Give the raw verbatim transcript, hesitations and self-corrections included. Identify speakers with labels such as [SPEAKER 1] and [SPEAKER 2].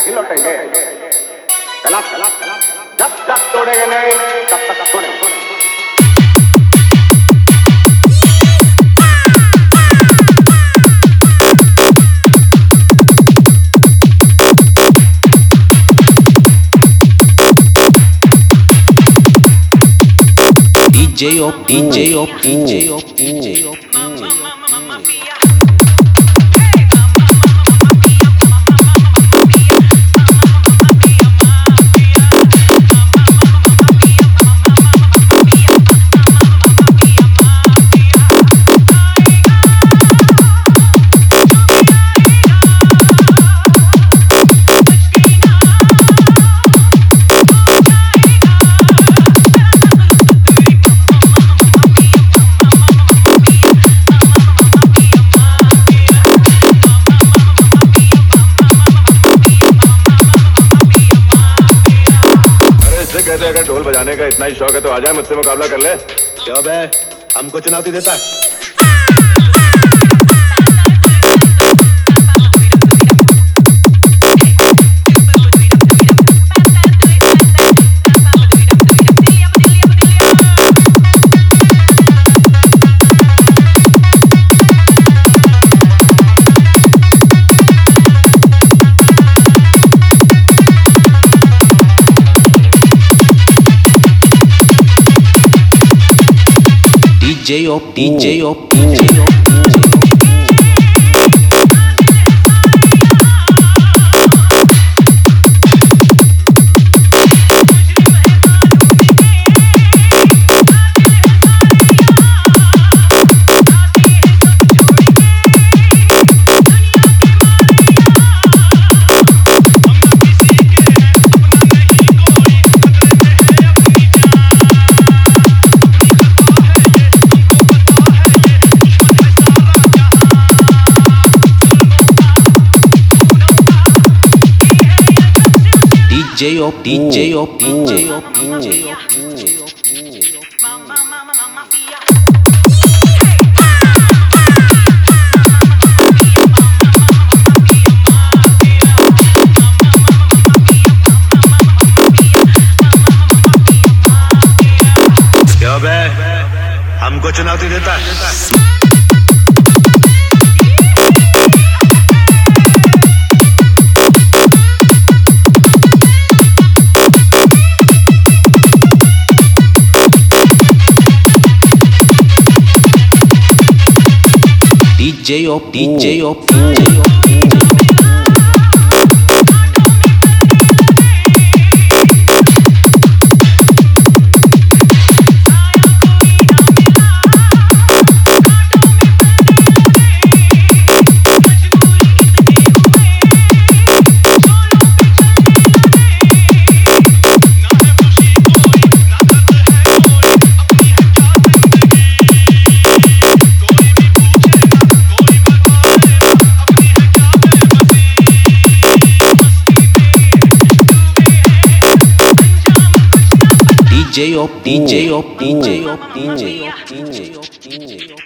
[SPEAKER 1] नहीं लौटेंगे। गलत गलत जब तक तोड़ेंगे नहीं तब तक छोड़ेंगे।
[SPEAKER 2] D J op, D J op, D J op, D J op, D J op.
[SPEAKER 3] कहते अगर ढोल बजाने का इतना ही शौक है तो आ जाए मुझसे मुकाबला कर ले। क्या बे हमको चुनौती देता है?
[SPEAKER 2] D J op, D J op, D J op, D J op. D J op, D J op, D J op, D J op, D J op, D J op.
[SPEAKER 3] क्या बे हमको चुनौती देता है?
[SPEAKER 2] D J op, D J op, D J op, D J op. D J op, D J op, D J op, D J op, D J op, D J op.